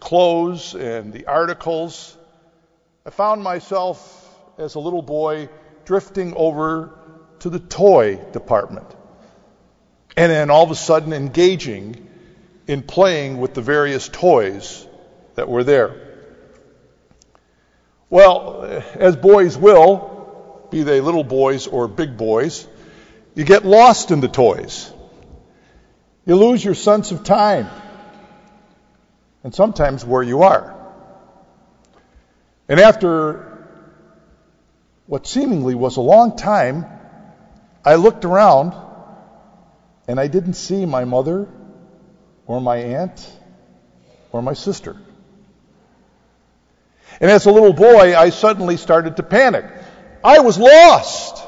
clothes and the articles, I found myself as a little boy drifting over to the toy department. And then all of a sudden engaging in playing with the various toys that were there. Well, as boys will, be they little boys or big boys, you get lost in the toys. You lose your sense of time. And sometimes where you are. And after what seemingly was a long time, I looked around and I didn't see my mother or my aunt or my sister. And as a little boy, I suddenly started to panic. I was lost.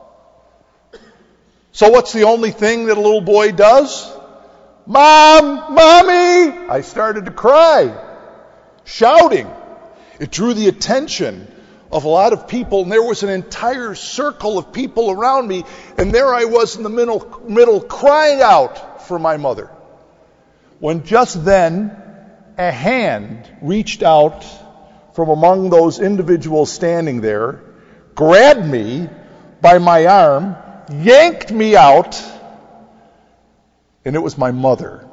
So what's the only thing that a little boy does? Mom, Mommy! I started to cry, shouting. It drew the attention of a lot of people, and there was an entire circle of people around me, and there I was in the middle crying out for my mother. When just then, a hand reached out from among those individuals standing there, grabbed me by my arm, yanked me out, and it was my mother.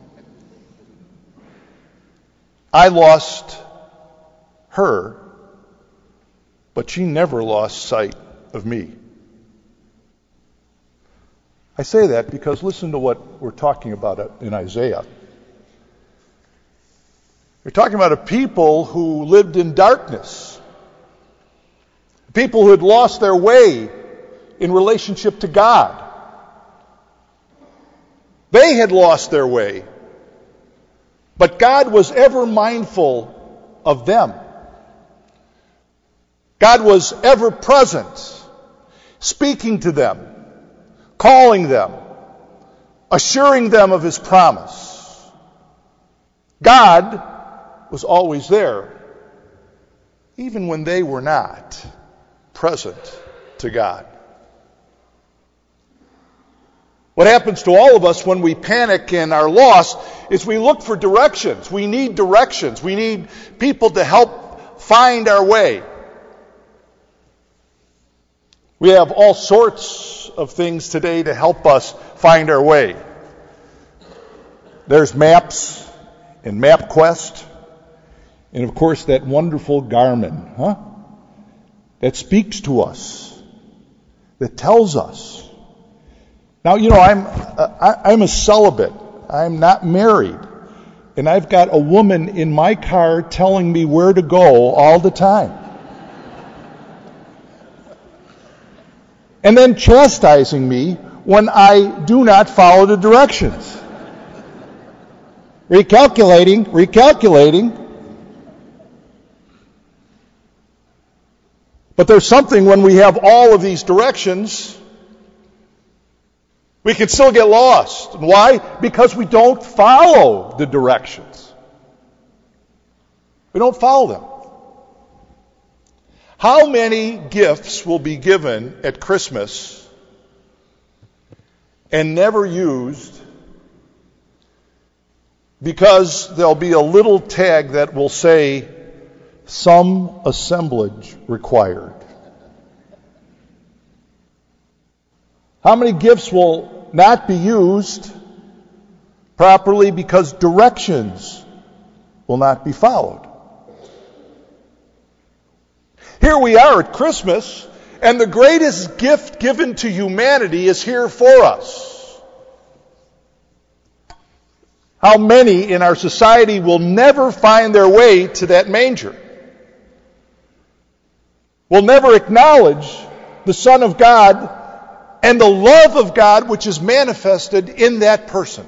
I lost her, but she never lost sight of me. I say that because listen to what we're talking about in Isaiah. We're talking about a people who lived in darkness. People who had lost their way in relationship to God. They had lost their way. But God was ever mindful of them. God was ever present, speaking to them, calling them, assuring them of His promise. God was always there, even when they were not present to God. What happens to all of us when we panic and are lost is we look for directions. We need directions. We need people to help find our way. We have all sorts of things today to help us find our way. There's maps and MapQuest. And of course that wonderful Garmin, that speaks to us, that tells us. Now, you know, I'm a celibate. I'm not married. And I've got a woman in my car telling me where to go all the time. And then chastising me when I do not follow the directions. Recalculating. But there's something when we have all of these directions, we can still get lost. Why? Because we don't follow the directions. We don't follow them. How many gifts will be given at Christmas and never used because there'll be a little tag that will say, some assemblage required? How many gifts will not be used properly because directions will not be followed? Here we are at Christmas, and the greatest gift given to humanity is here for us. How many in our society will never find their way to that manger? Will never acknowledge the Son of God and the love of God which is manifested in that person.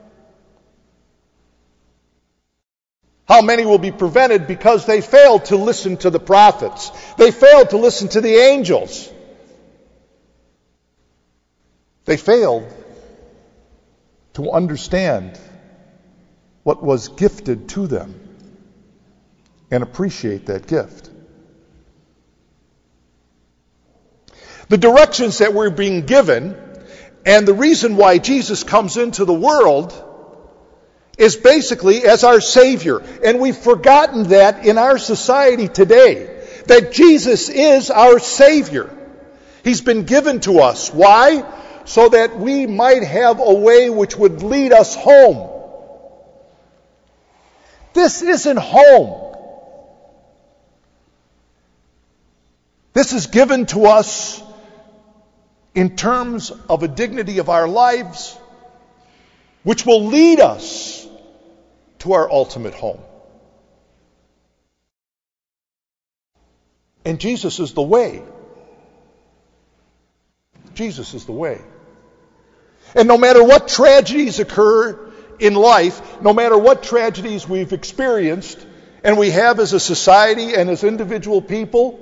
How many will be prevented because they failed to listen to the prophets? They failed to listen to the angels. They failed to understand what was gifted to them and appreciate that gift. The directions that we're being given and the reason why Jesus comes into the world is basically as our Savior. And we've forgotten that in our society today, that Jesus is our Savior. He's been given to us. Why? So that we might have a way which would lead us home. This isn't home. This is given to us in terms of a dignity of our lives, which will lead us to our ultimate home. And Jesus is the way. Jesus is the way. And no matter what tragedies occur in life, no matter what tragedies we've experienced, and we have as a society and as individual people,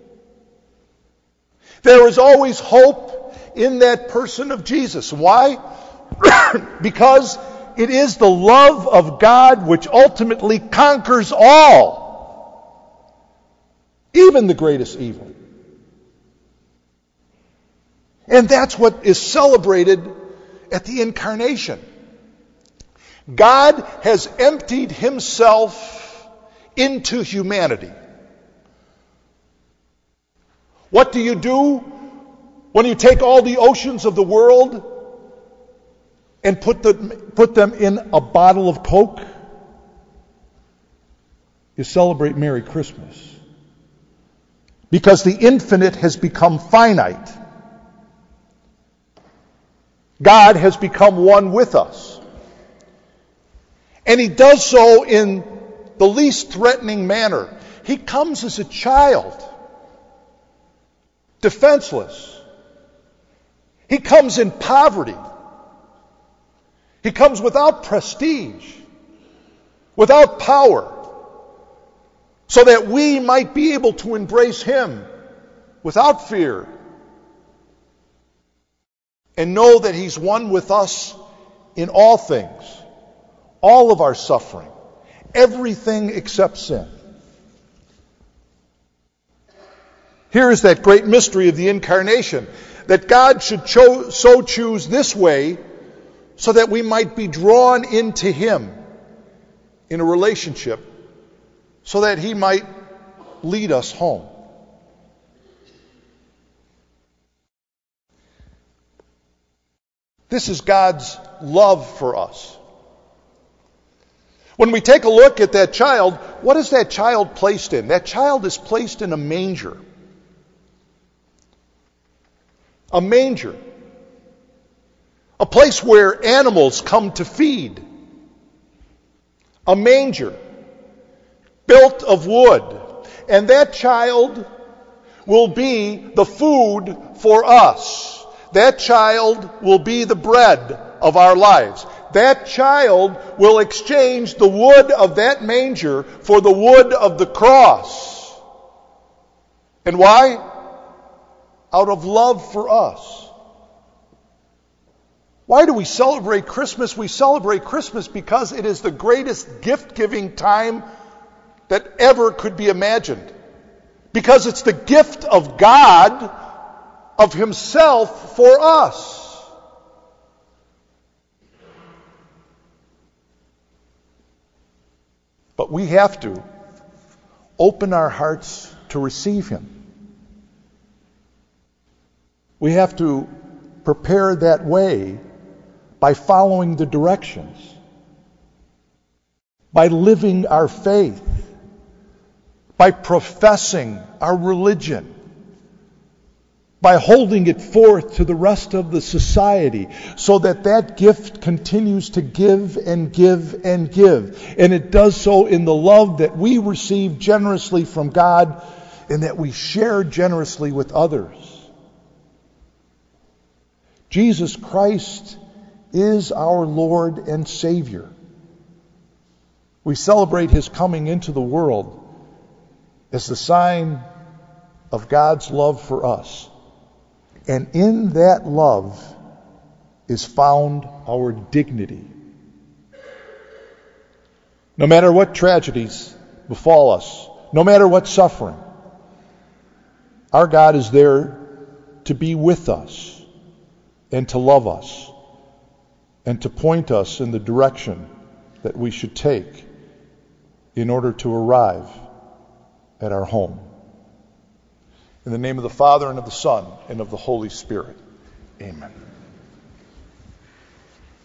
there is always hope in that person of Jesus. Why? Because it is the love of God which ultimately conquers all, even the greatest evil. And that's what is celebrated at the incarnation. God has emptied himself into humanity. What do you do when you take all the oceans of the world and put them in a bottle of Coke? You celebrate Merry Christmas. Because the infinite has become finite. God has become one with us. And he does so in the least threatening manner. He comes as a child, defenseless. He comes in poverty. He comes without prestige, without power, so that we might be able to embrace him without fear and know that he's one with us in all things, all of our suffering, everything except sin. Here is that great mystery of the incarnation, that God should so choose this way so that we might be drawn into him in a relationship, so that he might lead us home. This is God's love for us. When we take a look at that child, what is that child placed in? That child is placed in a manger. A manger. A place where animals come to feed. A manger built of wood. And that child will be the food for us. That child will be the bread of our lives. That child will exchange the wood of that manger for the wood of the cross. And why? Out of love for us. Why do we celebrate Christmas? We celebrate Christmas because it is the greatest gift-giving time that ever could be imagined. Because it's the gift of God, of himself for us. But we have to open our hearts to receive him. We have to prepare that way by following the directions, by living our faith, by professing our religion, by holding it forth to the rest of the society, so that that gift continues to give and give and give. And it does so in the love that we receive generously from God and that we share generously with others. Jesus Christ is our Lord and Savior. We celebrate his coming into the world as the sign of God's love for us. And in that love is found our dignity. No matter what tragedies befall us, no matter what suffering, our God is there to be with us and to love us and to point us in the direction that we should take in order to arrive at our home. In the name of the Father, and of the Son, and of the Holy Spirit. Amen.